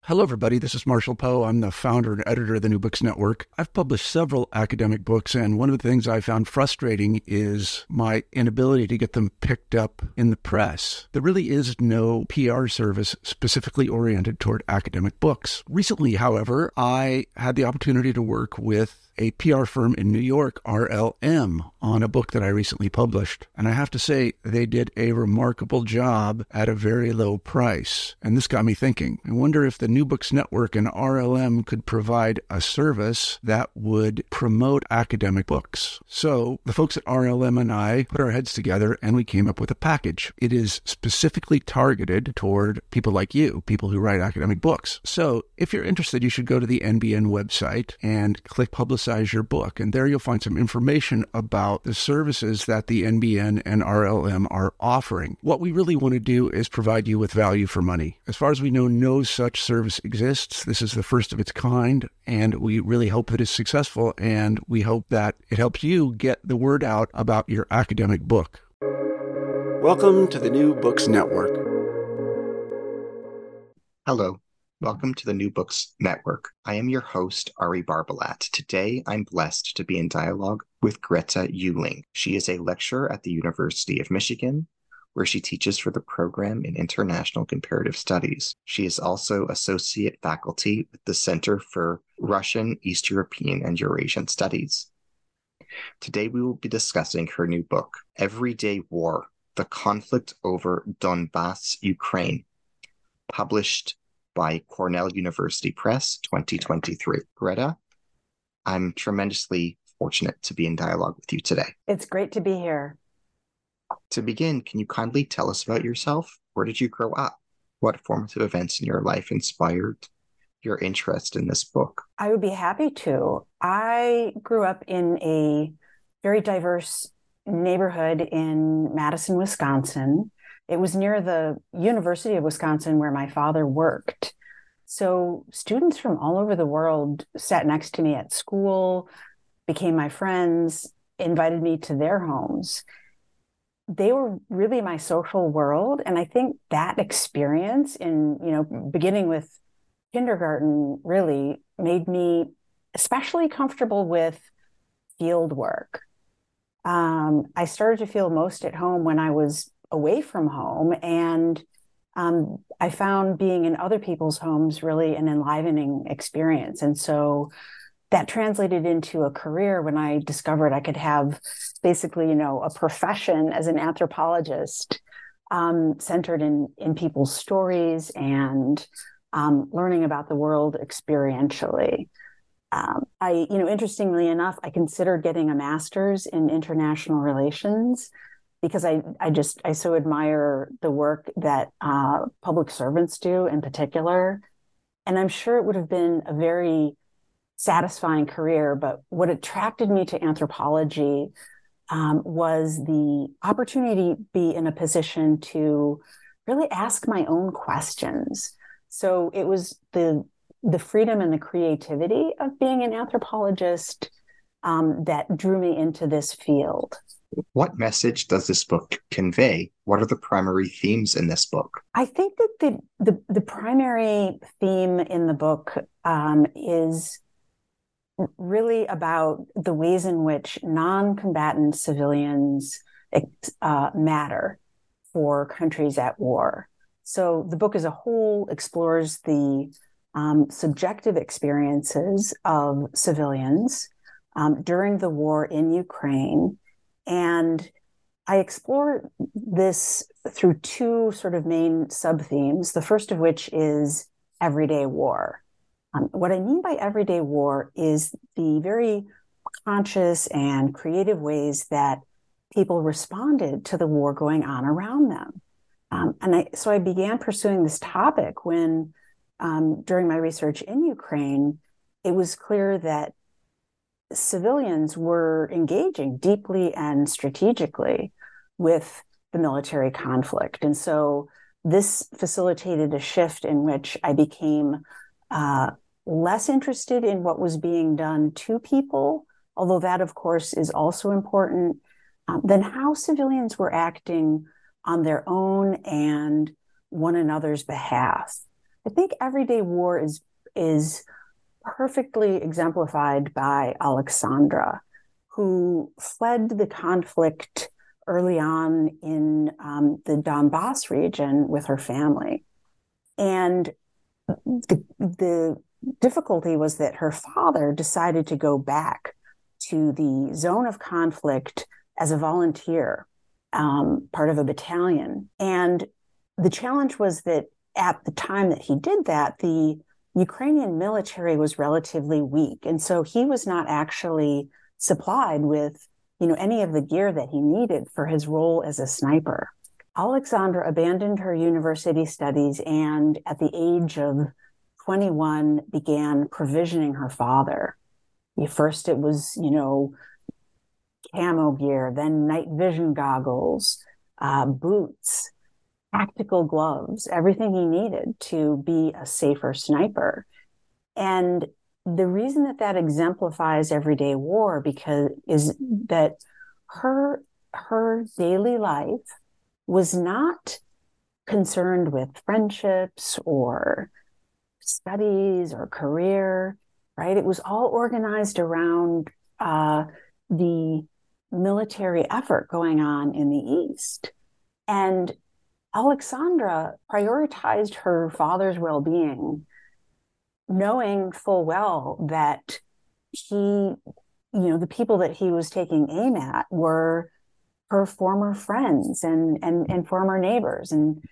Hello, everybody. This is Marshall Poe. I'm the founder and editor of the New Books Network. I've published several academic books, and one of the things I found frustrating is my inability to get them picked up in the press. There really is no PR service specifically oriented toward academic books. Recently, however, I had the opportunity to work with a PR firm in New York, RLM, on a book that I recently published. And I have to say, they did a remarkable job at a very low price. And this got me thinking. I wonder if the New Books Network and RLM could provide a service that would promote academic books. So the folks at RLM and I put our heads together and we came up with a package. It is specifically targeted toward people like you, people who write academic books. So if you're interested, you should go to the NBN website and click Publicize Your Book. And there you'll find some information about the services that the NBN and RLM are offering. What we really want to do is provide you with value for money. As far as we know, no such service exists. This is the first of its kind, and we really hope that it's successful, and we hope that it helps you get the word out about your academic book. Welcome to the New Books Network. Hello. Welcome to the New Books Network. I am your host, Ari Barbalat. Today, I'm blessed to be in dialogue with Greta Uehling. She is a lecturer at the University of Michigan, where she teaches for the program in International Comparative Studies. She is also associate faculty with the Center for Russian, East European, and Eurasian Studies. Today, we will be discussing her new book, Everyday War: The Conflict Over Donbass, Ukraine, published by Cornell University Press, 2023. Greta, I'm tremendously fortunate to be in dialogue with you today. It's great to be here. To begin, can you kindly tell us about yourself? Where did you grow up? What formative events in your life inspired your interest in this book? I would be happy to. I grew up in a very diverse neighborhood in Madison, Wisconsin. It was near the University of Wisconsin where my father worked. So students from all over the world sat next to me at school, became my friends, invited me to their homes. They were really my social world. And I think that experience beginning with kindergarten really made me especially comfortable with field work. I started to feel most at home when I was away from home. And I found being in other people's homes really an enlivening experience. And so that translated into a career when I discovered I could have basically, a profession as an anthropologist centered in people's stories and learning about the world experientially. Interestingly enough, I considered getting a master's in international relations because I so admire the work that public servants do in particular. And I'm sure it would have been a very satisfying career, but what attracted me to anthropology was the opportunity to be in a position to really ask my own questions. So it was the freedom and the creativity of being an anthropologist that drew me into this field. What message does this book convey? What are the primary themes in this book? I think that the primary theme in the book is really about the ways in which non-combatant civilians matter for countries at war. So the book as a whole explores the subjective experiences of civilians during the war in Ukraine. And I explore this through two sort of main sub-themes, the first of which is everyday war. What I mean by everyday war is the very conscious and creative ways that people responded to the war going on around them. So I began pursuing this topic when, during my research in Ukraine, it was clear that civilians were engaging deeply and strategically with the military conflict. And so this facilitated a shift in which I became less interested in what was being done to people, although that, of course, is also important, than how civilians were acting on their own and one another's behalf. I think everyday war is perfectly exemplified by Alexandra, who fled the conflict early on in the Donbass region with her family. And the difficulty was that her father decided to go back to the zone of conflict as a volunteer, part of a battalion. And the challenge was that at the time that he did that, the Ukrainian military was relatively weak. And so he was not actually supplied with, any of the gear that he needed for his role as a sniper. Alexandra abandoned her university studies and at the age of 21 began provisioning her father. First it was, camo gear, then night vision goggles, boots, tactical gloves, everything he needed to be a safer sniper. And the reason that exemplifies everyday war is that her daily life was not concerned with friendships or studies or career, right? It was all organized around the military effort going on in the East. And Alexandra prioritized her father's well-being, knowing full well that the people that he was taking aim at were her former friends and former neighbors.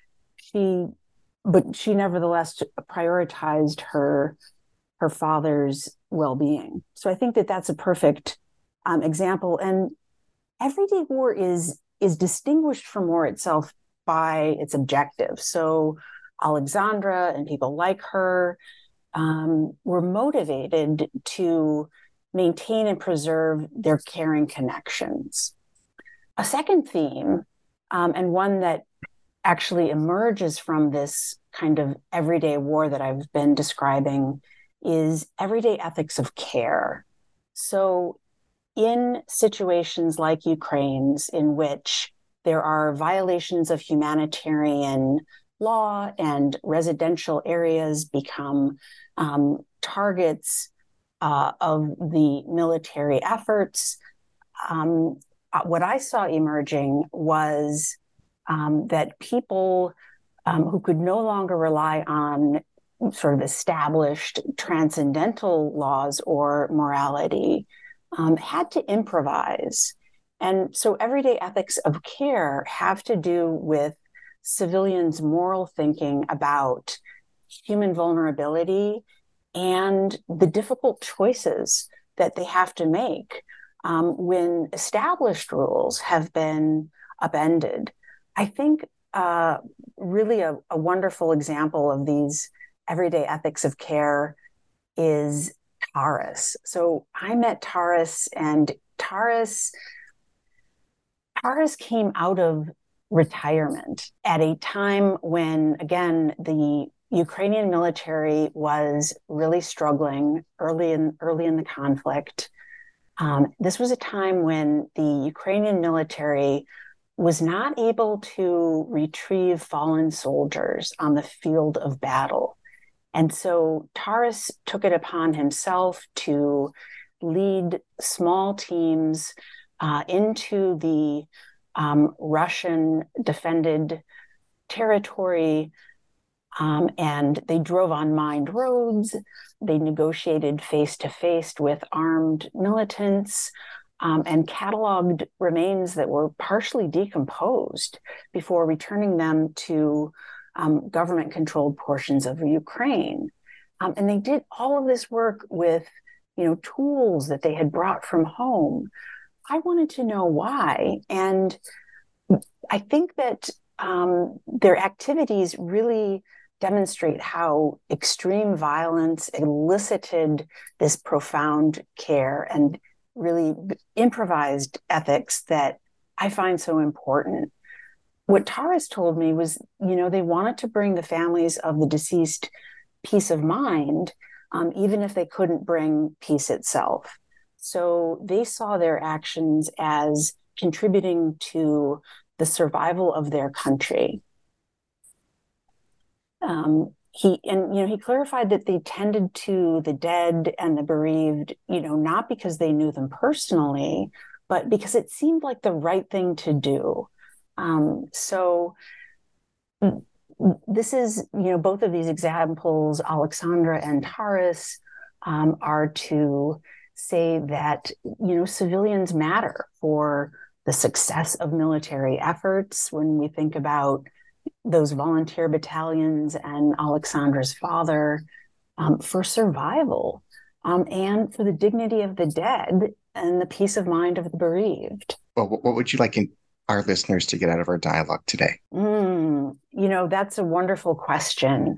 But she nevertheless prioritized her father's well-being. So I think that that's a perfect example. And everyday war is distinguished from war itself by its objective. So Alexandra and people like her were motivated to maintain and preserve their caring connections. A second theme, and one that actually emerges from this kind of everyday war that I've been describing, is everyday ethics of care. So in situations like Ukraine's, in which there are violations of humanitarian law and residential areas become targets of the military efforts, what I saw emerging was that people who could no longer rely on sort of established transcendental laws or morality had to improvise. And so everyday ethics of care have to do with civilians' moral thinking about human vulnerability and the difficult choices that they have to make when established rules have been upended. I think really a wonderful example of these everyday ethics of care is Taras. So I met Taras, and Taras came out of retirement at a time when, again, the Ukrainian military was really struggling early in the conflict. This was a time when the Ukrainian military was not able to retrieve fallen soldiers on the field of battle. And so Taras took it upon himself to lead small teams into the Russian defended territory, and they drove on mined roads. They negotiated face-to-face with armed militants and cataloged remains that were partially decomposed before returning them to government-controlled portions of Ukraine. And they did all of this work with, tools that they had brought from home. I wanted to know why. And I think that their activities really demonstrate how extreme violence elicited this profound care and really improvised ethics that I find so important. What Taras told me was, they wanted to bring the families of the deceased peace of mind, even if they couldn't bring peace itself. So they saw their actions as contributing to the survival of their country. he clarified that they tended to the dead and the bereaved, not because they knew them personally, but because it seemed like the right thing to do. So this is, both of these examples, Alexandra and Taras, are to say that, civilians matter for the success of military efforts. When we think about those volunteer battalions and Alexandra's father, for survival, and for the dignity of the dead and the peace of mind of the bereaved. Well, what would you like our listeners to get out of our dialogue today? That's a wonderful question.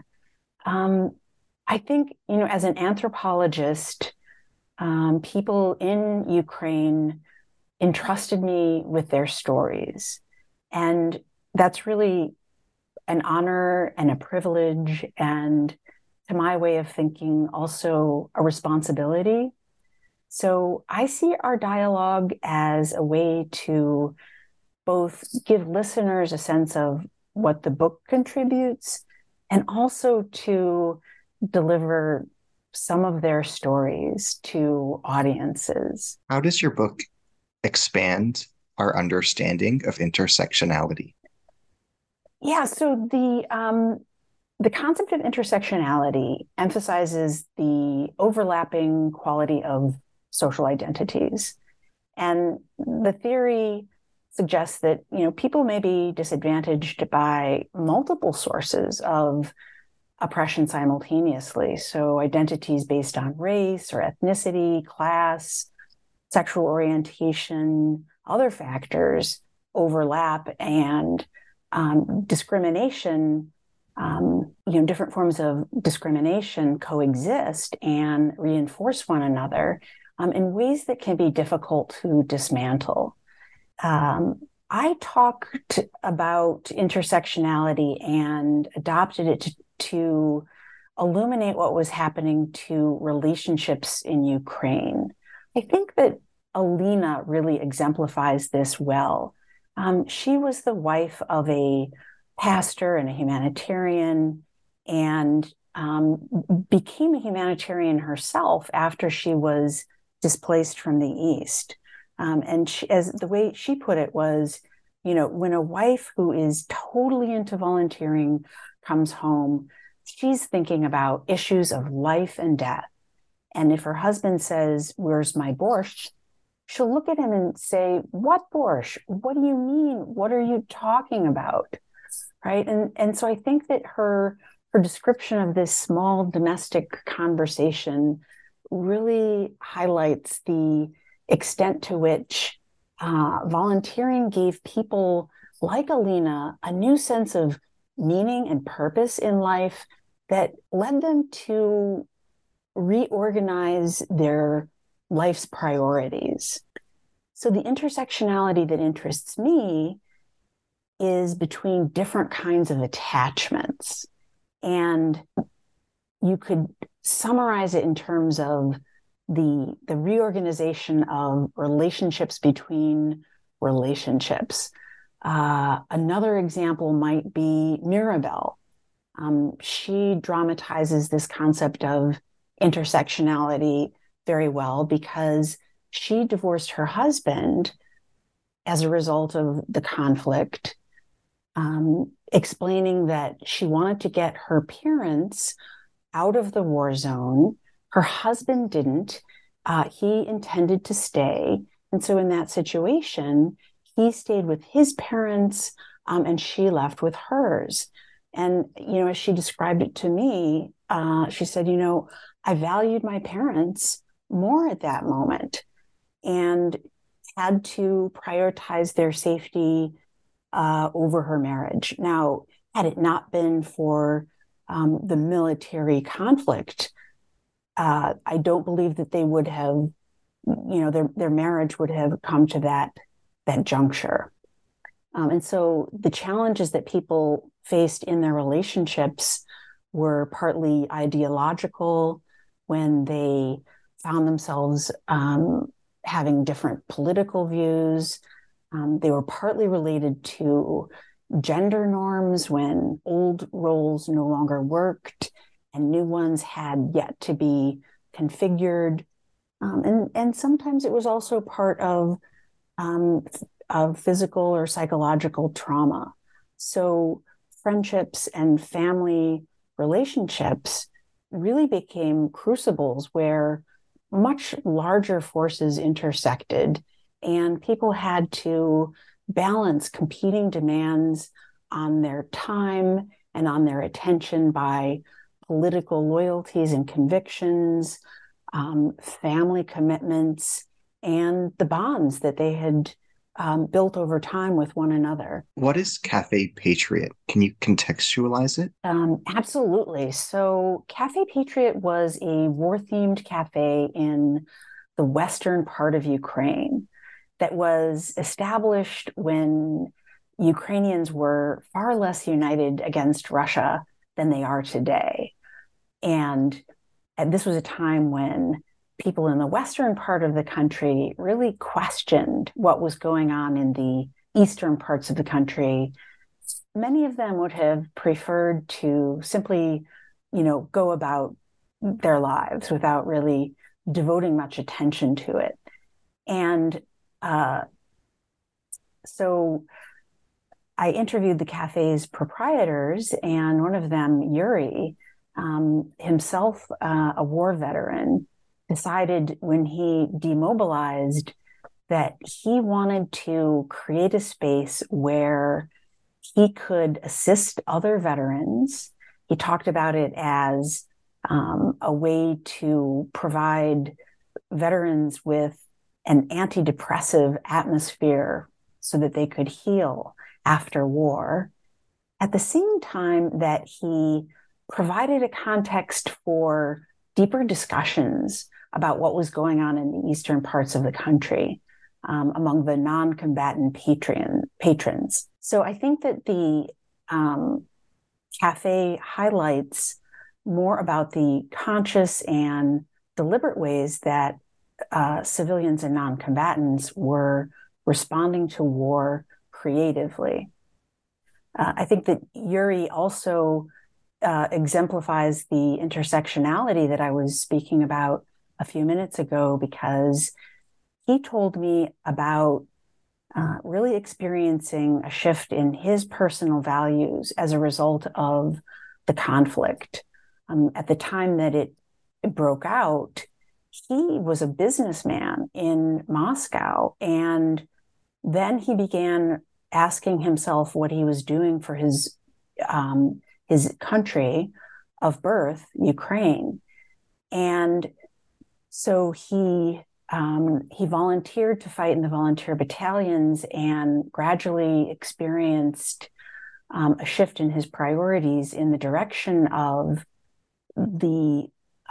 I think, as an anthropologist, people in Ukraine entrusted me with their stories. And that's really an honor and a privilege, and to my way of thinking, also a responsibility. So I see our dialogue as a way to both give listeners a sense of what the book contributes, and also to deliver some of their stories to audiences. How does your book expand our understanding of intersectionality? Yeah, so the concept of intersectionality emphasizes the overlapping quality of social identities. And the theory suggests that, people may be disadvantaged by multiple sources of oppression simultaneously. So identities based on race or ethnicity, class, sexual orientation, other factors overlap, and discrimination, different forms of discrimination coexist and reinforce one another in ways that can be difficult to dismantle. I talked about intersectionality and adopted it to illuminate what was happening to relationships in Ukraine. I think that Alina really exemplifies this well. She was the wife of a pastor and a humanitarian, and became a humanitarian herself after she was displaced from the East. And she, as the way she put it was, when a wife who is totally into volunteering comes home, she's thinking about issues of life and death. And if her husband says, "Where's my borscht?" she'll look at him and say, "What borscht? What do you mean? What are you talking about?" Right? And so I think that her description of this small domestic conversation really highlights the extent to which volunteering gave people like Alina a new sense of meaning and purpose in life that led them to reorganize their life's priorities. So the intersectionality that interests me is between different kinds of attachments. And you could summarize it in terms of the reorganization of relationships between relationships. Another example might be Mirabel. She dramatizes this concept of intersectionality very well because she divorced her husband as a result of the conflict, explaining that she wanted to get her parents out of the war zone. Her husband didn't. He intended to stay. And so in that situation, he stayed with his parents, and she left with hers. And, as she described it to me, she said, I valued my parents more at that moment and had to prioritize their safety over her marriage. Now, had it not been for the military conflict, I don't believe that they would have, their marriage would have come to that juncture. And so the challenges that people faced in their relationships were partly ideological, when they found themselves having different political views. They were partly related to, gender norms, when old roles no longer worked and new ones had yet to be configured. And sometimes it was also part of physical or psychological trauma. So friendships and family relationships really became crucibles where much larger forces intersected, and people had to balance competing demands on their time and on their attention by political loyalties and convictions, family commitments, and the bonds that they had built over time with one another. What is Cafe Patriot? Can you contextualize it? Absolutely. So Cafe Patriot was a war-themed cafe in the western part of Ukraine that was established when Ukrainians were far less united against Russia than they are today. And this was a time when people in the western part of the country really questioned what was going on in the eastern parts of the country. Many of them would have preferred to simply, go about their lives without really devoting much attention to it. And so I interviewed the cafe's proprietors, and one of them, Yuri, himself a war veteran, decided when he demobilized that he wanted to create a space where he could assist other veterans. He talked about it as a way to provide veterans with an antidepressive atmosphere so that they could heal after war, at the same time that he provided a context for deeper discussions about what was going on in the eastern parts of the country among the non-combatant patrons. So I think that the cafe highlights more about the conscious and deliberate ways that civilians and non-combatants were responding to war creatively. I think that Yuri also exemplifies the intersectionality that I was speaking about a few minutes ago, because he told me about really experiencing a shift in his personal values as a result of the conflict. At the time that it broke out, he was a businessman in Moscow, and then he began asking himself what he was doing for his country of birth, Ukraine. And so he volunteered to fight in the volunteer battalions and gradually experienced a shift in his priorities in the direction of the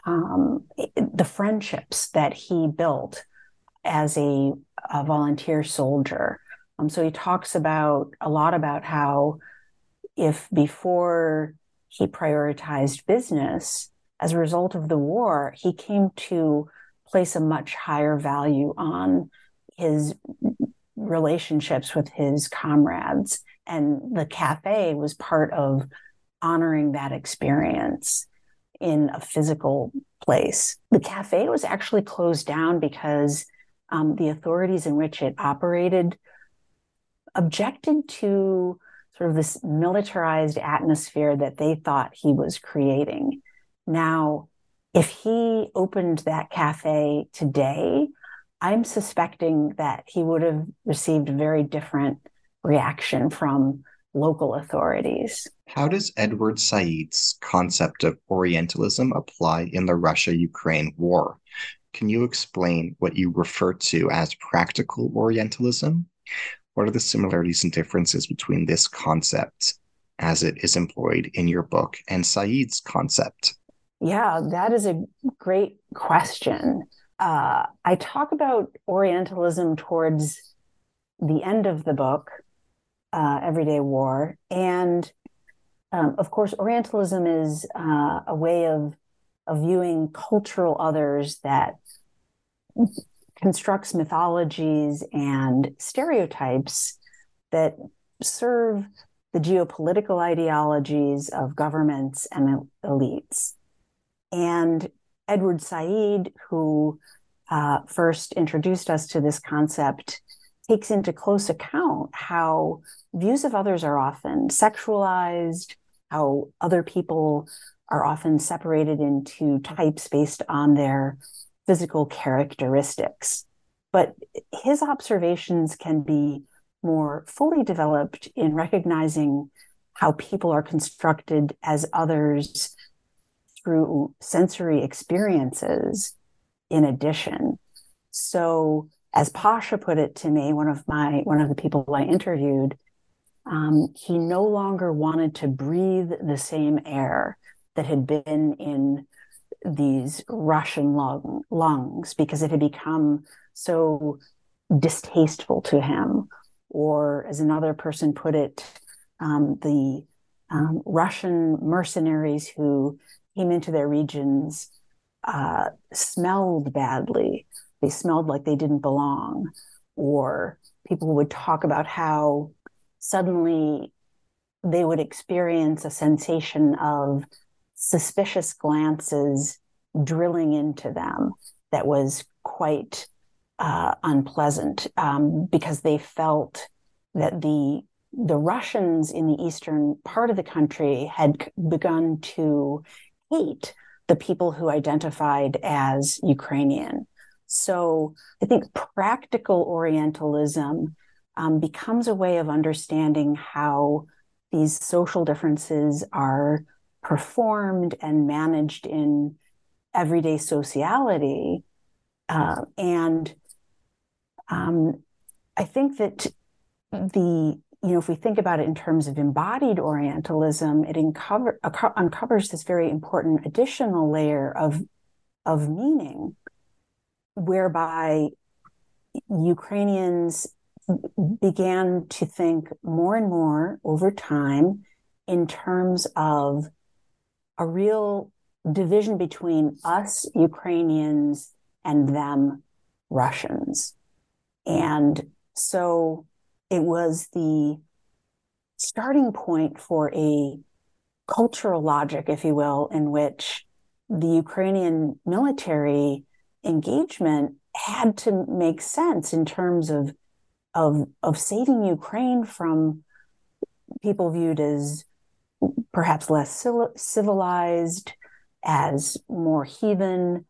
friendships that he built as a volunteer soldier. So he talks a lot about how if before he prioritized business, as a result of the war, he came to place a much higher value on his relationships with his comrades. And the cafe was part of honoring that experience in a physical place. The cafe was actually closed down because the authorities in which it operated objected to sort of this militarized atmosphere that they thought he was creating. Now, if he opened that cafe today, I'm suspecting that he would have received a very different reaction from local authorities. How does Edward Said's concept of Orientalism apply in the Russia-Ukraine war? Can you explain what you refer to as practical Orientalism? What are the similarities and differences between this concept as it is employed in your book and Said's concept? Yeah, that is a great question. I talk about Orientalism towards the end of the book, Everyday War. And of course, Orientalism is a way of viewing cultural others that constructs mythologies and stereotypes that serve the geopolitical ideologies of governments and elites. And Edward Said, who first introduced us to this concept, takes into close account how views of others are often sexualized, how other people are often separated into types based on their physical characteristics. But his observations can be more fully developed in recognizing how people are constructed as others through sensory experiences in addition. So, as Pasha put it to me, one of the people I interviewed, he no longer wanted to breathe the same air that had been in these Russian lungs because it had become so distasteful to him. Or, as another person put it, the Russian mercenaries who came into their regions smelled badly. They smelled like they didn't belong. Or people would talk about how suddenly they would experience a sensation of suspicious glances drilling into them that was quite unpleasant because they felt that the Russians in the eastern part of the country had begun to hate the people who identified as Ukrainian. So I think practical Orientalism becomes a way of understanding how these social differences are performed and managed in everyday sociality. And I think that if we think about it in terms of embodied Orientalism, it uncovers this very important additional layer of meaning, whereby Ukrainians began to think more and more over time in terms of a real division between us Ukrainians and them Russians. And so it was the starting point for a cultural logic, if you will, in which the Ukrainian military engagement had to make sense in terms of saving Ukraine from people viewed as perhaps less civilized, as more heathen,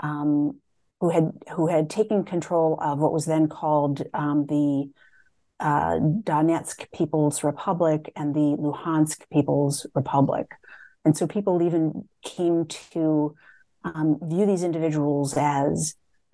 who had taken control of what was then called the Donetsk People's Republic and the Luhansk People's Republic. And so people even came to view these individuals as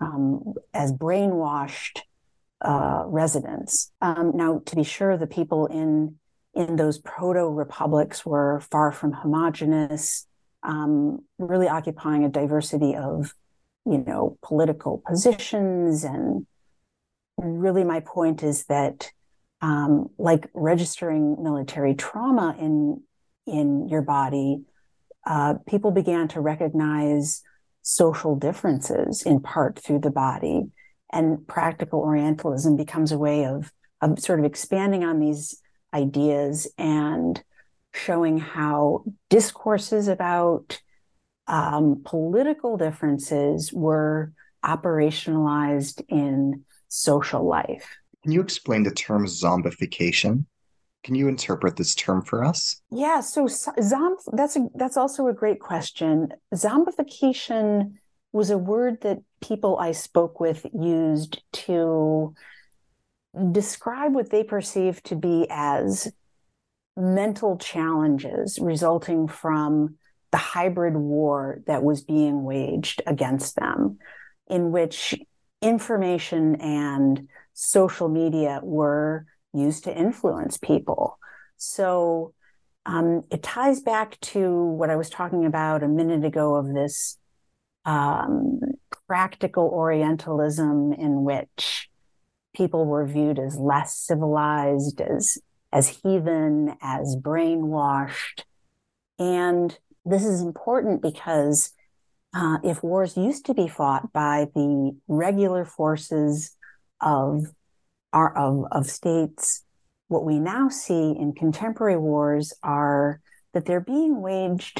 brainwashed residents. Now, to be sure, the people in those proto-republics were far from homogenous, really occupying a diversity of, political positions. And really my point is that, like registering military trauma in your body, people began to recognize social differences in part through the body. And practical Orientalism becomes a way of sort of expanding on these ideas and showing how discourses about political differences were operationalized in social life. Can you explain the term zombification? Can you interpret this term for us? Yeah, so that's also a great question. Zombification was a word that people I spoke with used to describe what they perceived to be as mental challenges resulting from the hybrid war that was being waged against them, in which information and social media were used to influence people. So it ties back to what I was talking about a minute ago of this practical Orientalism in which people were viewed as less civilized, as heathen, as brainwashed. And this is important because if wars used to be fought by the regular forces of states what we now see in contemporary wars are that they're being waged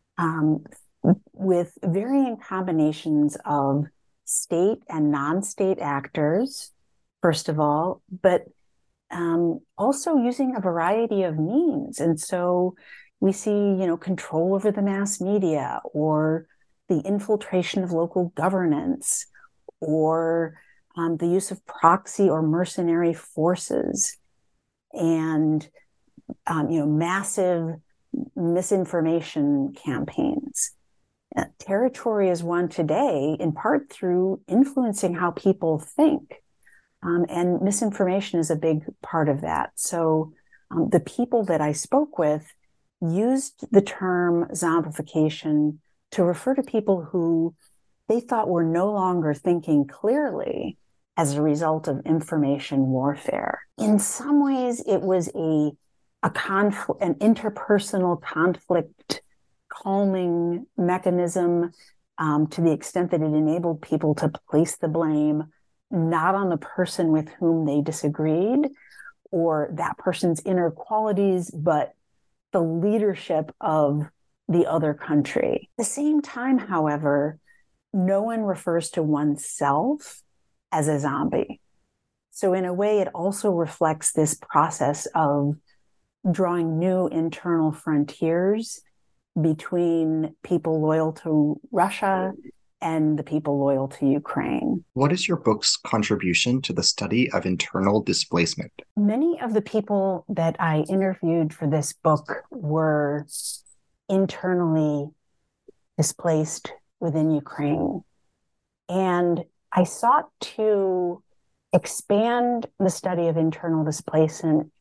with varying combinations of state and non-state actors, first of all, but also using a variety of means. And so we see, control over the mass media, or the infiltration of local governance, or the use of proxy or mercenary forces, and massive misinformation campaigns. Territory is won today in part through influencing how people think, and misinformation is a big part of that. So the people that I spoke with used the term zombification to refer to people who they thought were no longer thinking clearly as a result of information warfare. In some ways, it was an interpersonal conflict calming mechanism, to the extent that it enabled people to place the blame not on the person with whom they disagreed or that person's inner qualities, but the leadership of the other country. At the same time, however, no one refers to oneself as a zombie. So in a way, it also reflects this process of drawing new internal frontiers between people loyal to Russia and the people loyal to Ukraine. What is your book's contribution to the study of internal displacement? Many of the people that I interviewed for this book were internally displaced within Ukraine. And I sought to expand the study of internal displacement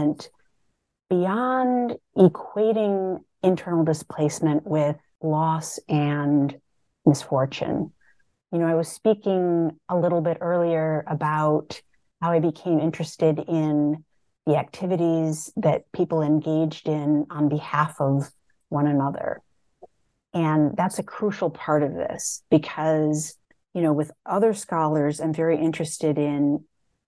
beyond equating internal displacement with loss and misfortune. I was speaking a little bit earlier about how I became interested in the activities that people engaged in on behalf of one another. And that's a crucial part of this because, with other scholars, I'm very interested in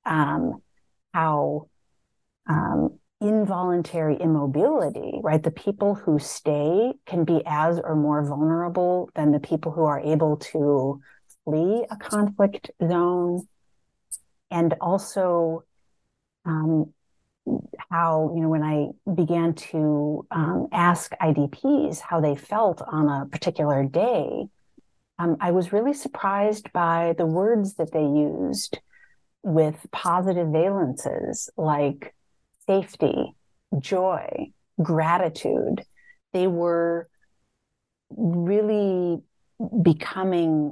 how involuntary immobility, right? The people who stay can be as or more vulnerable than the people who are able to flee a conflict zone. And also how, when I began to ask IDPs how they felt on a particular day, I was really surprised by the words that they used with positive valences like safety, joy, gratitude. They were really becoming,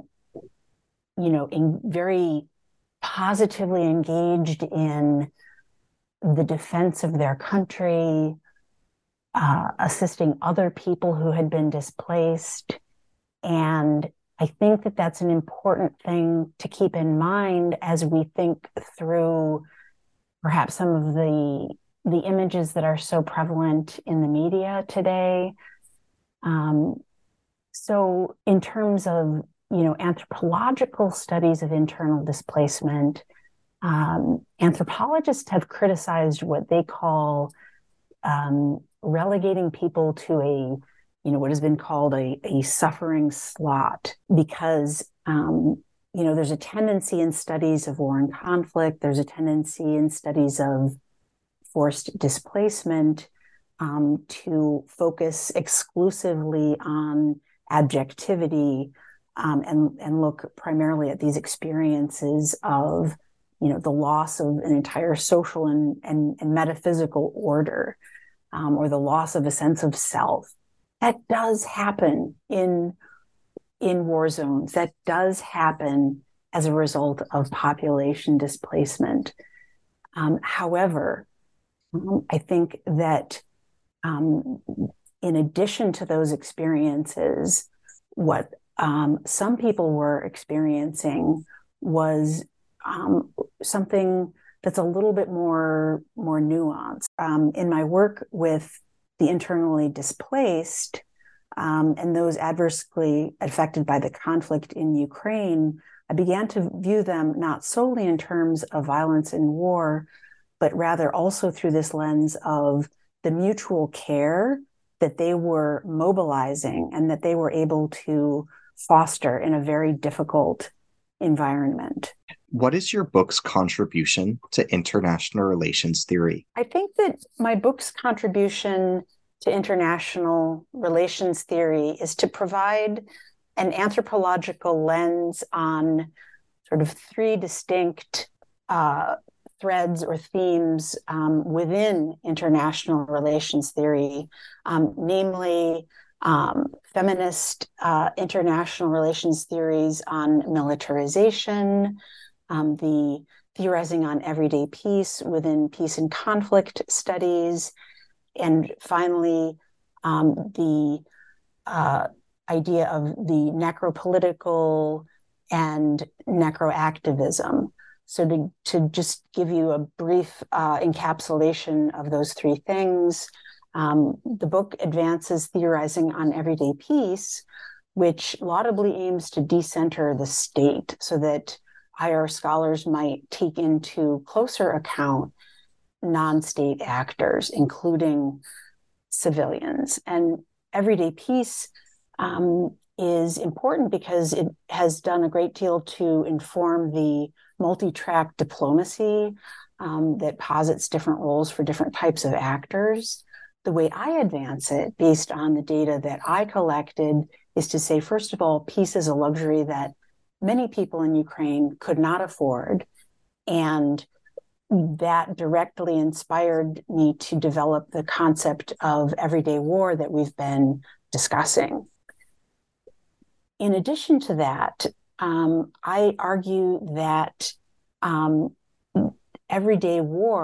very positively engaged in the defense of their country, assisting other people who had been displaced. And I think that that's an important thing to keep in mind as we think through perhaps some of the images that are so prevalent in the media today. So in terms of, anthropological studies of internal displacement, anthropologists have criticized what they call relegating people to a, what has been called a suffering slot, because, there's a tendency in studies of war and conflict, there's a tendency in studies of forced displacement to focus exclusively on objectivity and look primarily at these experiences of, the loss of an entire social and metaphysical order, or the loss of a sense of self. That does happen in war zones. That does happen as a result of population displacement. However, I think that in addition to those experiences, what some people were experiencing was something that's a little bit more nuanced. In my work with the internally displaced and those adversely affected by the conflict in Ukraine, I began to view them not solely in terms of violence and war, but rather also through this lens of the mutual care that they were mobilizing and that they were able to foster in a very difficult environment. What is your book's contribution to international relations theory? I think that my book's contribution to international relations theory is to provide an anthropological lens on sort of three distinct threads or themes within international relations theory, namely feminist international relations theories on militarization, the theorizing on everyday peace within peace and conflict studies, and finally, the idea of the necropolitical and necroactivism. So to just give you a brief encapsulation of those three things, the book advances theorizing on everyday peace, which laudably aims to decenter the state so that IR scholars might take into closer account non-state actors, including civilians. And everyday peace is important because it has done a great deal to inform the multi-track diplomacy that posits different roles for different types of actors. The way I advance it, based on the data that I collected, is to say, first of all, peace is a luxury that many people in Ukraine could not afford. And that directly inspired me to develop the concept of everyday war that we've been discussing. In addition to that, I argue that everyday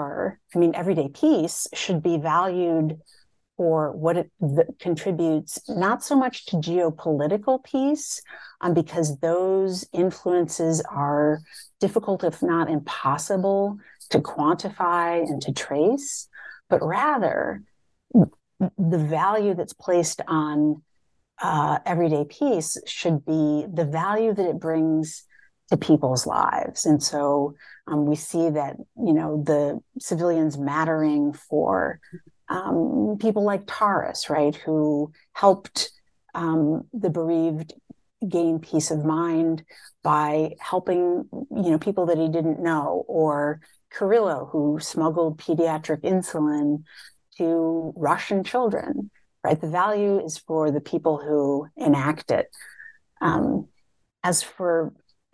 peace should be valued for what it contributes, not so much to geopolitical peace, because those influences are difficult, if not impossible, to quantify and to trace, but rather the value that's placed on everyday peace should be the value that it brings to people's lives. And so we see that, the civilians mattering for people like Taurus, right, who helped the bereaved gain peace of mind by helping, people that he didn't know, or Kirillo, who smuggled pediatric insulin to Russian children, right? The value is for the people who enact it. As for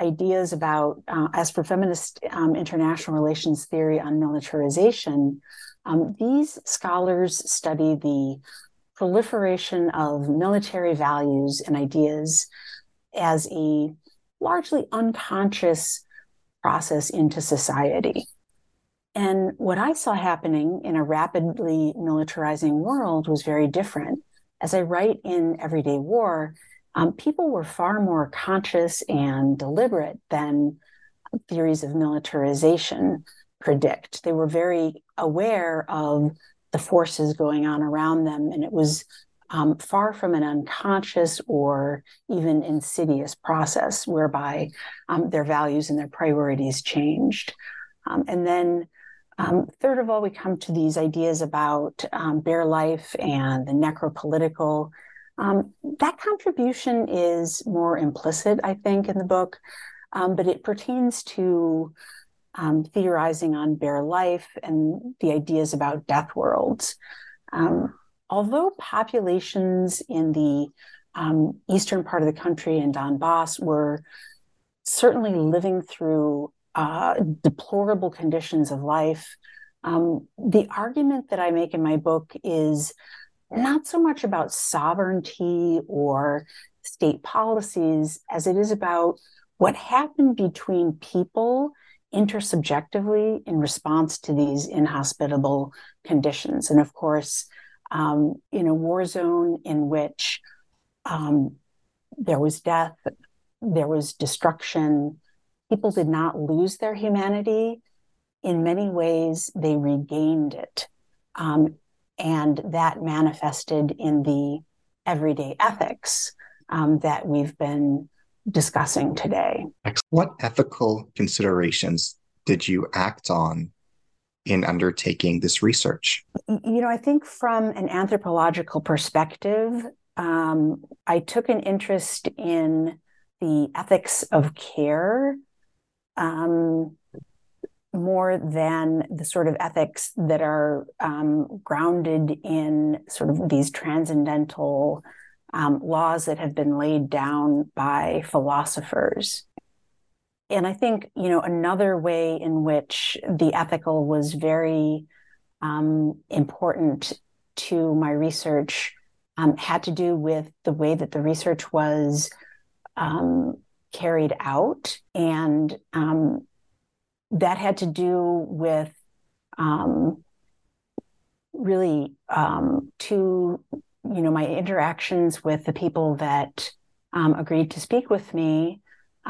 feminist international relations theory on militarization, these scholars study the proliferation of military values and ideas as a largely unconscious process into society. And what I saw happening in a rapidly militarizing world was very different. As I write in Everyday War, people were far more conscious and deliberate than theories of militarization predict. They were very aware of the forces going on around them, and it was far from an unconscious or even insidious process whereby their values and their priorities changed. And then third of all, we come to these ideas about bare life and the necropolitical. That contribution is more implicit, I think, in the book, but it pertains to theorizing on bare life and the ideas about death worlds. Although populations in the eastern part of the country in Donbass were certainly living through deplorable conditions of life, the argument that I make in my book is not so much about sovereignty or state policies as it is about what happened between people intersubjectively in response to these inhospitable conditions. And of course, in a war zone in which there was death, there was destruction, people did not lose their humanity. In many ways, they regained it. And that manifested in the everyday ethics that we've been discussing today. What ethical considerations did you act on in undertaking this research? I think from an anthropological perspective, I took an interest in the ethics of care more than the sort of ethics that are grounded in sort of these transcendental laws that have been laid down by philosophers. And I think, another way in which the ethical was very important to my research had to do with the way that the research was carried out. And that had to do with really my interactions with the people that agreed to speak with me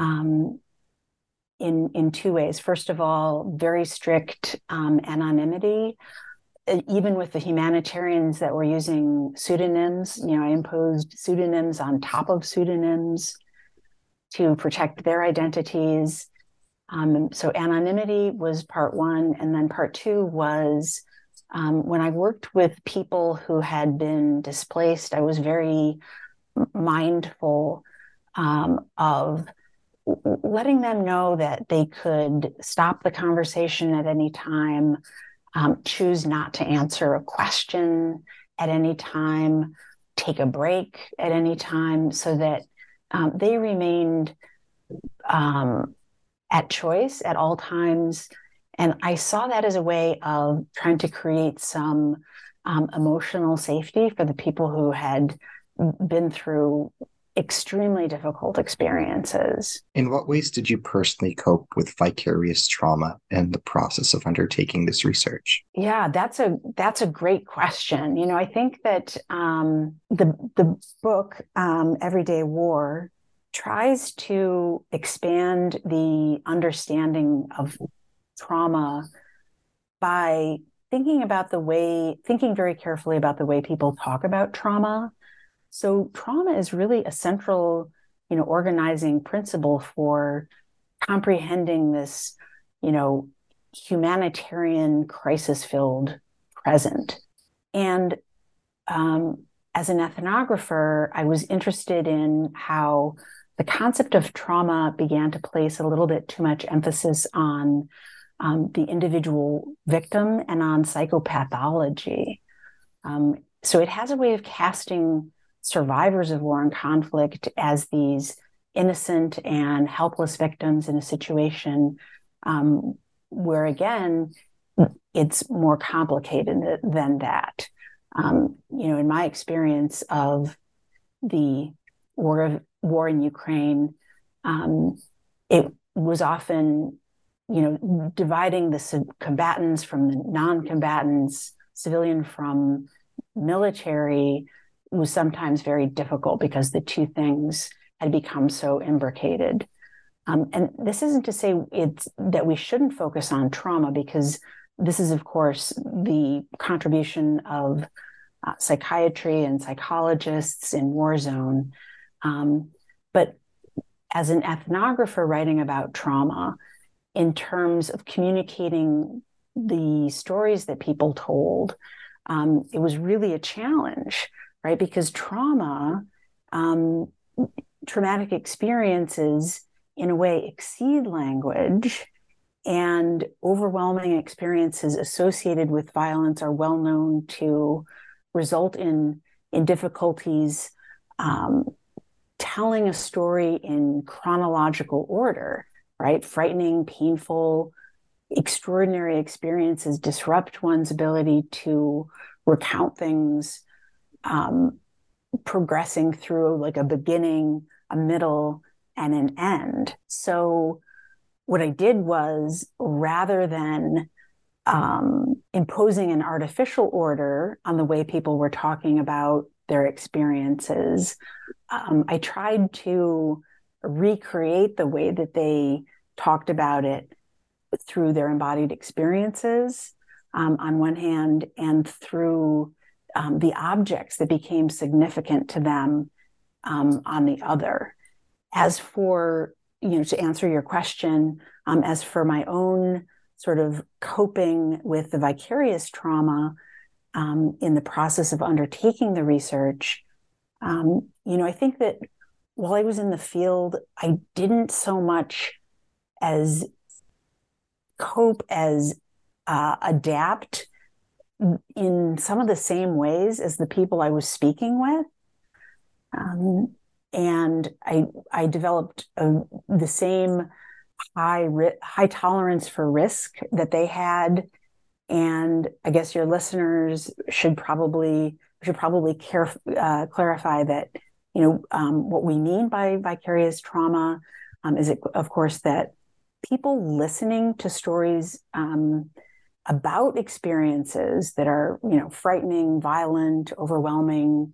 in two ways. First of all, very strict anonymity. Even with the humanitarians that were using pseudonyms, I imposed pseudonyms on top of pseudonyms to protect their identities. So anonymity was part one. And then part two was when I worked with people who had been displaced, I was very mindful of letting them know that they could stop the conversation at any time, choose not to answer a question at any time, take a break at any time, so that they remained at choice at all times. And I saw that as a way of trying to create some emotional safety for the people who had been through extremely difficult experiences. In what ways did you personally cope with vicarious trauma in the process of undertaking this research? Yeah, that's a great question. I think that the book Everyday War tries to expand the understanding of trauma by thinking very carefully about the way people talk about trauma. So trauma is really a central, organizing principle for comprehending this, humanitarian crisis-filled present. And as an ethnographer, I was interested in how the concept of trauma began to place a little bit too much emphasis on the individual victim and on psychopathology. So it has a way of casting survivors of war and conflict as these innocent and helpless victims in a situation where, again, it's more complicated than that. In my experience of the war in Ukraine, it was often, dividing the combatants from the non-combatants, civilian from military, was sometimes very difficult because the two things had become so imbricated. And this isn't to say that we shouldn't focus on trauma, because this is, of course, the contribution of psychiatry and psychologists in war zone. But as an ethnographer writing about trauma, in terms of communicating the stories that people told, it was really a challenge, right? Because traumatic experiences, in a way, exceed language, and overwhelming experiences associated with violence are well known to result in difficulties telling a story in chronological order, right? Frightening, painful, extraordinary experiences disrupt one's ability to recount things, progressing through like a beginning, a middle, and an end. So what I did was, rather than imposing an artificial order on the way people were talking about their experiences, I tried to recreate the way that they talked about it through their embodied experiences on one hand, and through the objects that became significant to them on the other. As for, to answer your question, as for my own sort of coping with the vicarious trauma in the process of undertaking the research, I think that while I was in the field, I didn't so much as cope as adapt in some of the same ways as the people I was speaking with. And I developed the same high tolerance for risk that they had. And I guess your listeners should probably clarify that, what we mean by vicarious trauma is, of course, that people listening to stories about experiences that are, frightening, violent, overwhelming,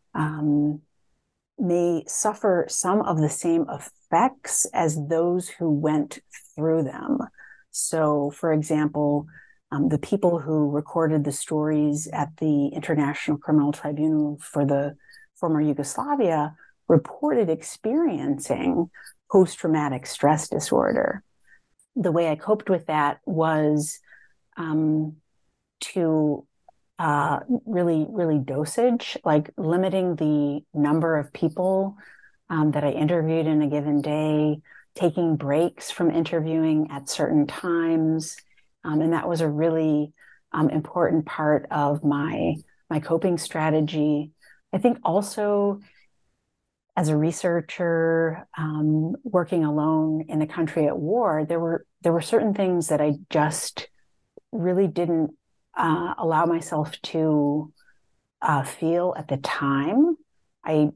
may suffer some of the same effects as those who went through them. So, for example, the people who recorded the stories at the International Criminal Tribunal for the former Yugoslavia reported experiencing post-traumatic stress disorder. The way I coped with that was to really dosage, like limiting the number of people that I interviewed in a given day, taking breaks from interviewing at certain times. And that was a really important part of my coping strategy. I think also as a researcher working alone in a country at war, there were certain things that I just really didn't allow myself to feel at the time. I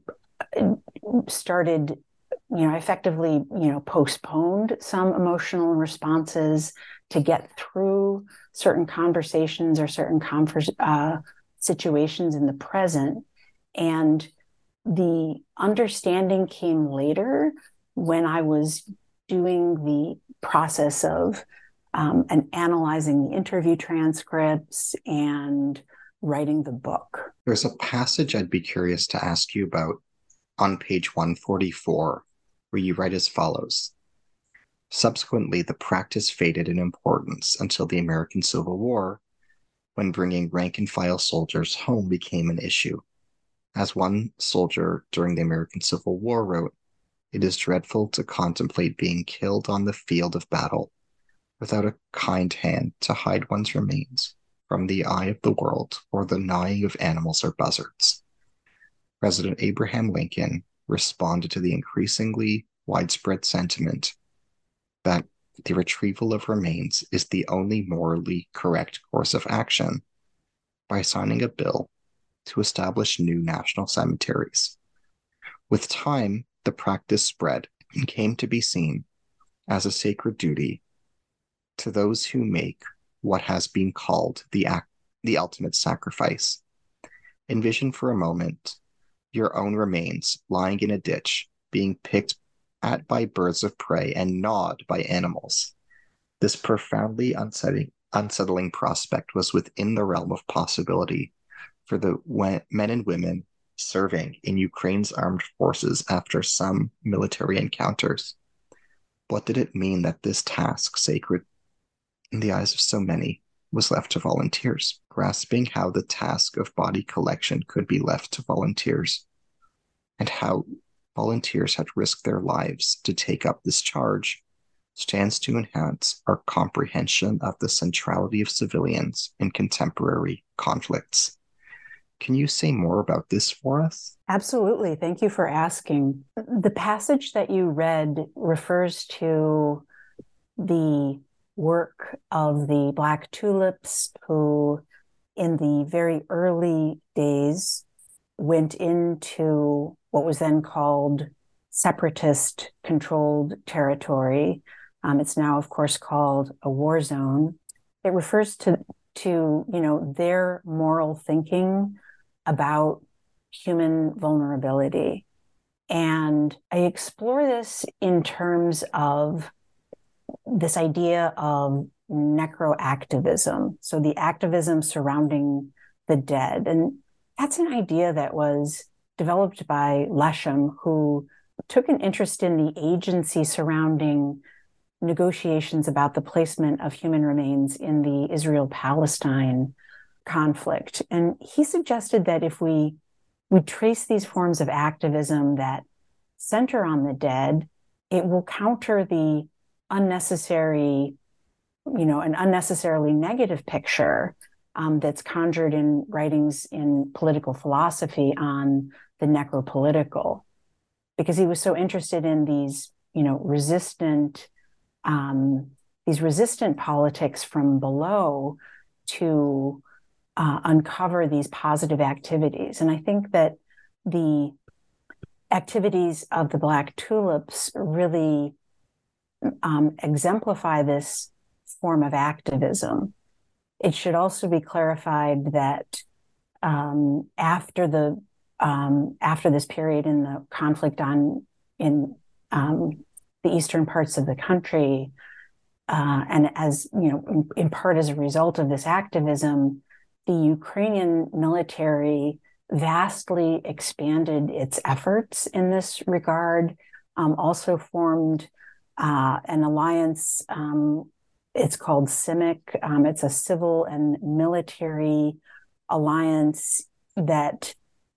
started, effectively, postponed some emotional responses to get through certain conversations or certain situations in the present. And the understanding came later when I was doing the process of and analyzing the interview transcripts and writing the book. There's a passage I'd be curious to ask you about on page 144, where you write as follows. Subsequently, the practice faded in importance until the American Civil War, when bringing rank-and-file soldiers home became an issue. As one soldier during the American Civil War wrote, "It is dreadful to contemplate being killed on the field of battle without a kind hand to hide one's remains from the eye of the world or the gnawing of animals or buzzards." President Abraham Lincoln responded to the increasingly widespread sentiment that the retrieval of remains is the only morally correct course of action by signing a bill to establish new national cemeteries. With time, the practice spread and came to be seen as a sacred duty to those who make what has been called the ultimate sacrifice. Envision for a moment your own remains lying in a ditch, being picked at by birds of prey and gnawed by animals. This profoundly unsettling prospect was within the realm of possibility for the men and women serving in Ukraine's armed forces after some military encounters. What did it mean that this task, sacred in the eyes of so many, was left to volunteers? Grasping how the task of body collection could be left to volunteers, and how volunteers had risked their lives to take up this charge, stands to enhance our comprehension of the centrality of civilians in contemporary conflicts. Can you say more about this for us? Absolutely. Thank you for asking. The passage that you read refers to the work of the Black Tulips, who in the very early days went into what was then called separatist-controlled territory. It's now, of course, called a war zone. It refers to their moral thinking about human vulnerability. And I explore this in terms of this idea of necroactivism, so the activism surrounding the dead. And that's an idea that was developed by Lesham, who took an interest in the agency surrounding negotiations about the placement of human remains in the Israel-Palestine conflict. And he suggested that if we trace these forms of activism that center on the dead, it will counter the unnecessary, an unnecessarily negative picture that's conjured in writings in political philosophy on the necropolitical, because he was so interested in these, resistant politics from below to uncover these positive activities. And I think that the activities of the Black Tulips really exemplify this form of activism. It should also be clarified that after this period in the conflict in the eastern parts of the country, and as in part as a result of this activism, the Ukrainian military vastly expanded its efforts in this regard. Also formed an alliance. It's called CIMIC. It's a civil and military alliance that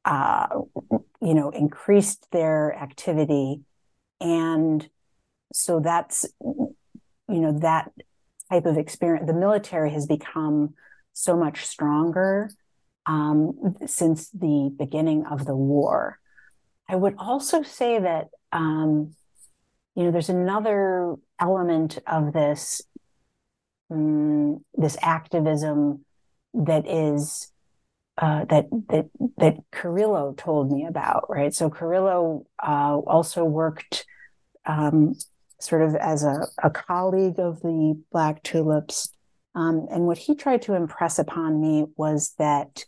increased their activity, and so that's that type of experience. The military has become so much stronger since the beginning of the war. I would also say that there's another element of this activism that is that Carrillo told me about, right? So Carrillo also worked sort of as a colleague of the Black Tulips. And what he tried to impress upon me was that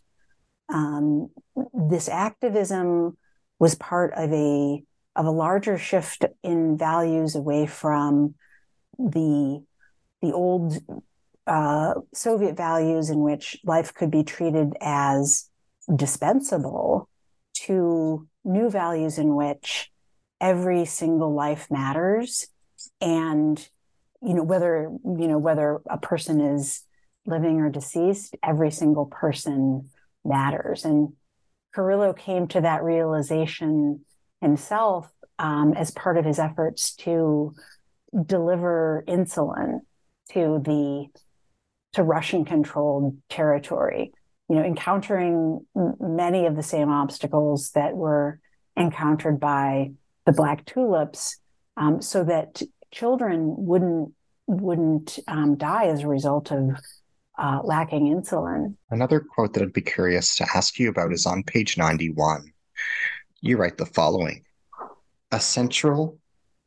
this activism was part of a larger shift in values away from the old Soviet values in which life could be treated as dispensable, to new values in which every single life matters, and whether a person is living or deceased, every single person matters. And Carrillo came to that realization himself as part of his efforts to deliver insulin to Russian-controlled territory, encountering many of the same obstacles that were encountered by the Black Tulips, so that children wouldn't die as a result of lacking insulin. Another quote that I'd be curious to ask you about is on page 91. You write the following: "A central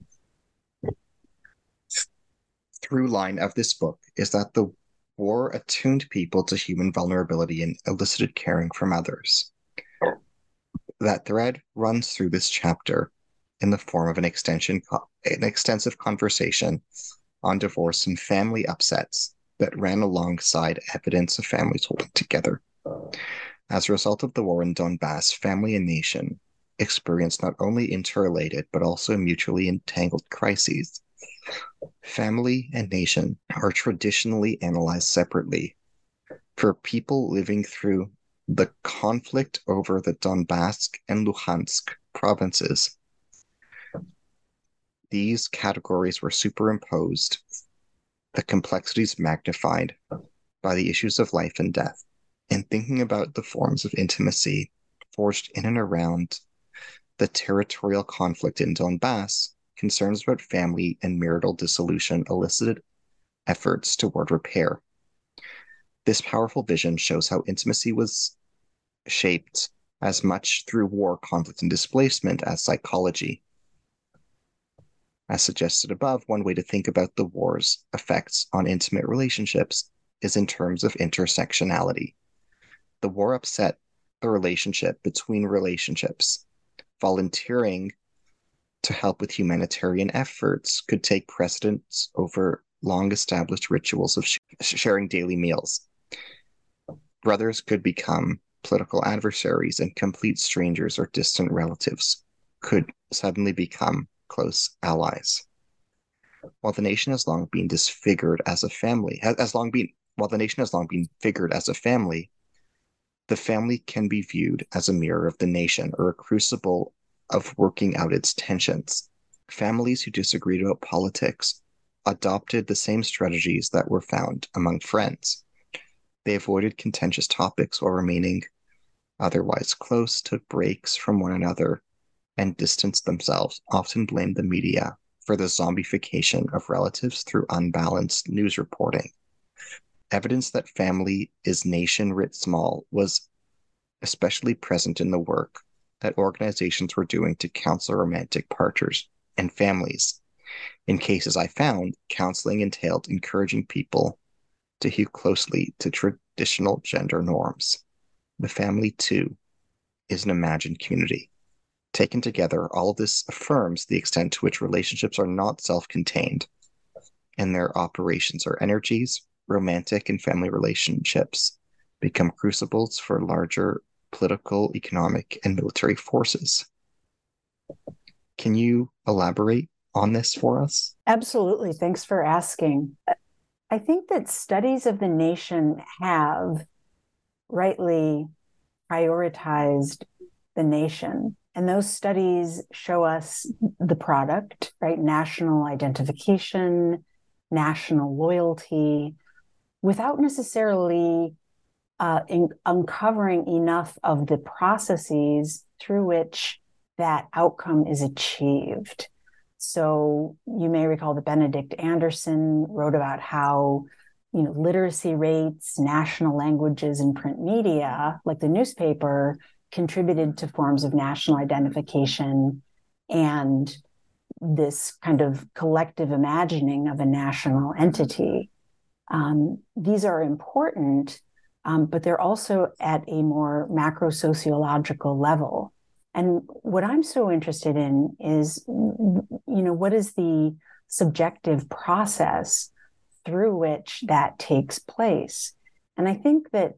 through line of this book is that the war attuned people to human vulnerability and elicited caring from others. That thread runs through this chapter in the form of an extensive conversation on divorce and family upsets that ran alongside evidence of families holding together. As a result of the war in Donbass, family and nation experienced not only interrelated but also mutually entangled crises. Family and nation are traditionally analyzed separately. For people living through the conflict over the Donbass and Luhansk provinces, these categories were superimposed, the complexities magnified by the issues of life and death. In thinking about the forms of intimacy forged in and around the territorial conflict in Donbass, concerns about family and marital dissolution elicited efforts toward repair. This powerful vision shows how intimacy was shaped as much through war, conflict, and displacement as psychology. As suggested above, one way to think about the war's effects on intimate relationships is in terms of intersectionality. The war upset the relationship between relationships. Volunteering to help with humanitarian efforts could take precedence over long-established rituals of sharing daily meals. Brothers could become political adversaries, and complete strangers or distant relatives could suddenly become close allies. While the nation has long been disfigured as a family, while the nation has long been figured as a family, the family can be viewed as a mirror of the nation or a crucible of working out its tensions. Families who disagreed about politics adopted the same strategies that were found among friends. They avoided contentious topics while remaining otherwise close, took breaks from one another, and distanced themselves, often blamed the media for the zombification of relatives through unbalanced news reporting. Evidence that family is nation writ small was especially present in the work that organizations were doing to counsel romantic partners and families. In cases I found, counseling entailed encouraging people to hew closely to traditional gender norms. The family, too, is an imagined community. Taken together, all of this affirms the extent to which relationships are not self-contained, and their operations or energies, romantic and family relationships, become crucibles for larger political, economic, and military forces. Can you elaborate on this for us? Absolutely. Thanks for asking. I think that studies of the nation have rightly prioritized the nation. And those studies show us the product, right? National identification, national loyalty, without necessarily uncovering enough of the processes through which that outcome is achieved. So you may recall that Benedict Anderson wrote about how, literacy rates, national languages, and print media, like the newspaper, contributed to forms of national identification and this kind of collective imagining of a national entity. These are important, but they're also at a more macro-sociological level. And what I'm so interested in is, what is the subjective process through which that takes place? And I think that,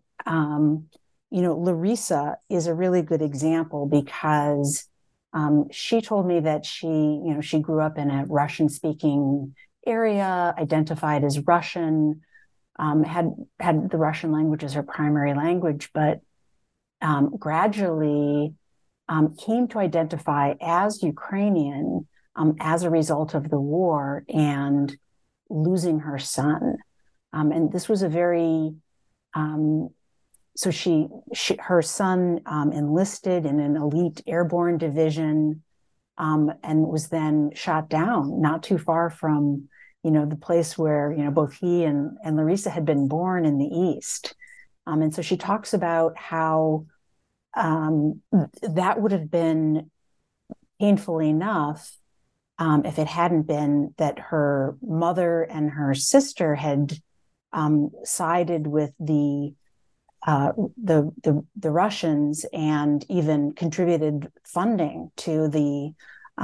Larissa is a really good example because she told me that she grew up in a Russian-speaking area, identified as Russian, had the Russian language as her primary language, but gradually came to identify as Ukrainian as a result of the war and losing her son. And this was a very, her son enlisted in an elite airborne division and was then shot down not too far from, the place where, both he and Larissa had been born in the East. And so she talks about how that would have been painful enough if it hadn't been that her mother and her sister had sided with the Russians and even contributed funding to the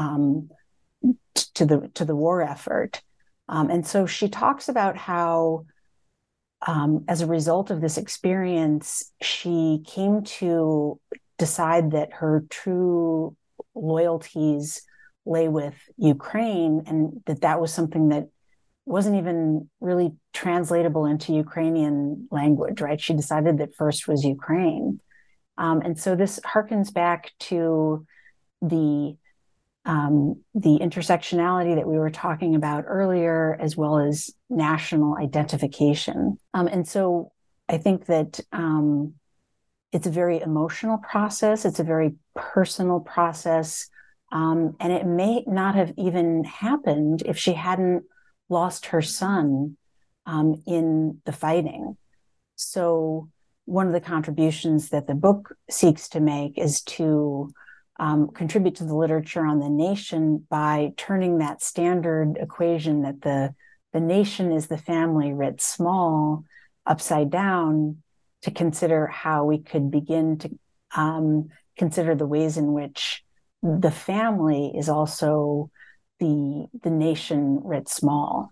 war effort. And so she talks about how, as a result of this experience, she came to decide that her true loyalties lay with Ukraine, and that was something that wasn't even really translatable into Ukrainian language, right? She decided that first was Ukraine. And so this harkens back to the intersectionality that we were talking about earlier, as well as national identification. And so I think that it's a very emotional process. It's a very personal process. And it may not have even happened if she hadn't lost her son in the fighting. So one of the contributions that the book seeks to make is to contribute to the literature on the nation by turning that standard equation that the nation is the family writ small upside down, to consider how we could begin to consider the ways in which the family is also the nation writ small.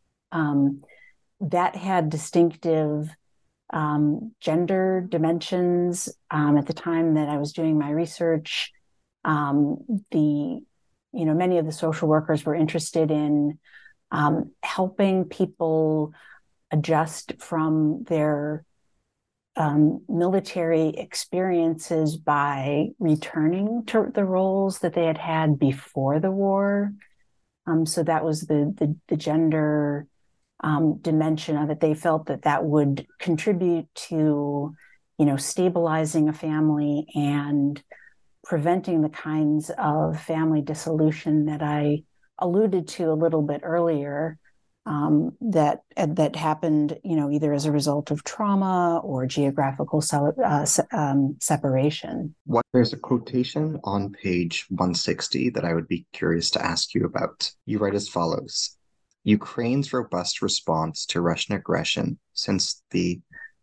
That had distinctive gender dimensions. At the time that I was doing my research, many of the social workers were interested in helping people adjust from their military experiences by returning to the roles that they had had before the war. So that was the gender dimension of it. They felt that would contribute to, stabilizing a family and preventing the kinds of family dissolution that I alluded to a little bit earlier, that happened, either as a result of trauma or geographical separation. There's a quotation on page 160 that I would be curious to ask you about. You write as follows: Ukraine's robust response to Russian aggression since the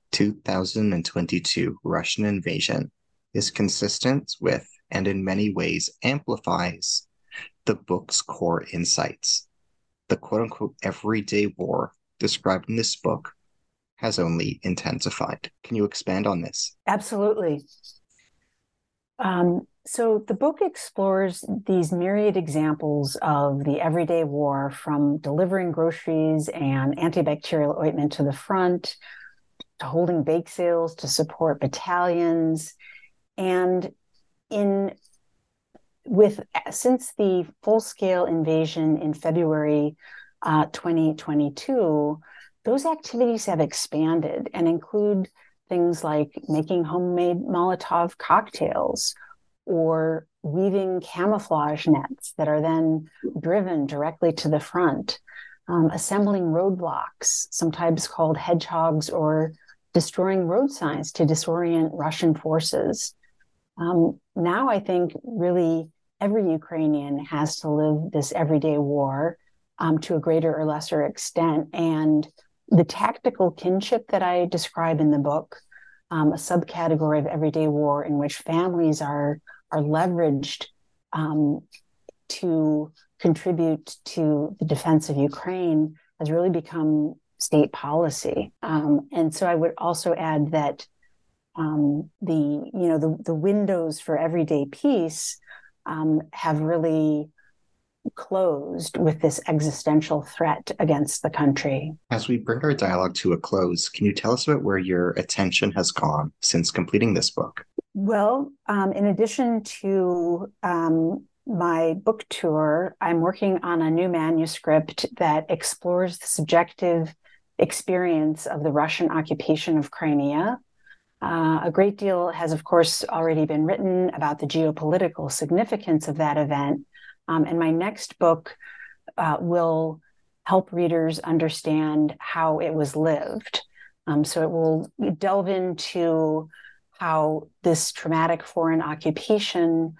2022 Russian invasion is consistent with, and in many ways amplifies, the book's core insights. The quote-unquote everyday war described in this book has only intensified. Can you expand on this? Absolutely. So the book explores these myriad examples of the everyday war, from delivering groceries and antibacterial ointment to the front, to holding bake sales to support battalions. And since the full-scale invasion in February 2022, those activities have expanded and include things like making homemade Molotov cocktails or weaving camouflage nets that are then driven directly to the front, assembling roadblocks, sometimes called hedgehogs, or destroying road signs to disorient Russian forces. Now I think really every Ukrainian has to live this everyday war to a greater or lesser extent. And the tactical kinship that I describe in the book, a subcategory of everyday war in which families are leveraged to contribute to the defense of Ukraine, has really become state policy. And so I would also add that the windows for everyday peace have really closed with this existential threat against the country. As we bring our dialogue to a close, can you tell us about where your attention has gone since completing this book? Well, in addition to my book tour, I'm working on a new manuscript that explores the subjective experience of the Russian occupation of Crimea. A great deal has, of course, already been written about the geopolitical significance of that event. And my next book will help readers understand how it was lived. So it will delve into how this traumatic foreign occupation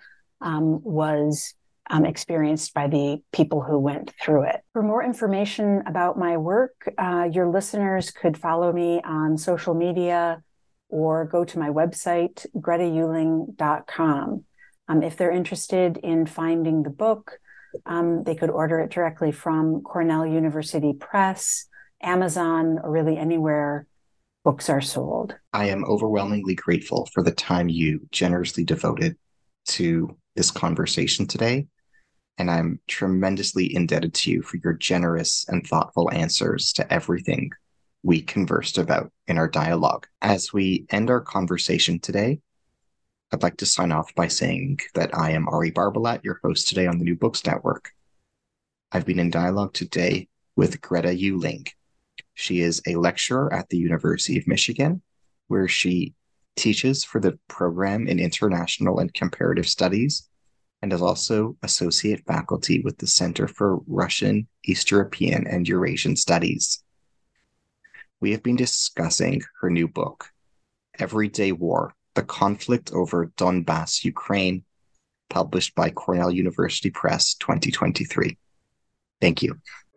was experienced by the people who went through it. For more information about my work, your listeners could follow me on social media or go to my website, gretayuling.com. If they're interested in finding the book, they could order it directly from Cornell University Press, Amazon, or really anywhere books are sold. I am overwhelmingly grateful for the time you generously devoted to this conversation today, and I'm tremendously indebted to you for your generous and thoughtful answers to everything we conversed about in our dialogue. As we end our conversation today, I'd like to sign off by saying that I am Ari Barbalat, your host today on the New Books Network. I've been in dialogue today with Greta Yuling. She is a lecturer at the University of Michigan, where she teaches for the program in International and Comparative Studies, and is also associate faculty with the Center for Russian, East European, and Eurasian Studies. We have been discussing her new book, Everyday War: The Conflict over Donbass, Ukraine, published by Cornell University Press 2023. Thank you.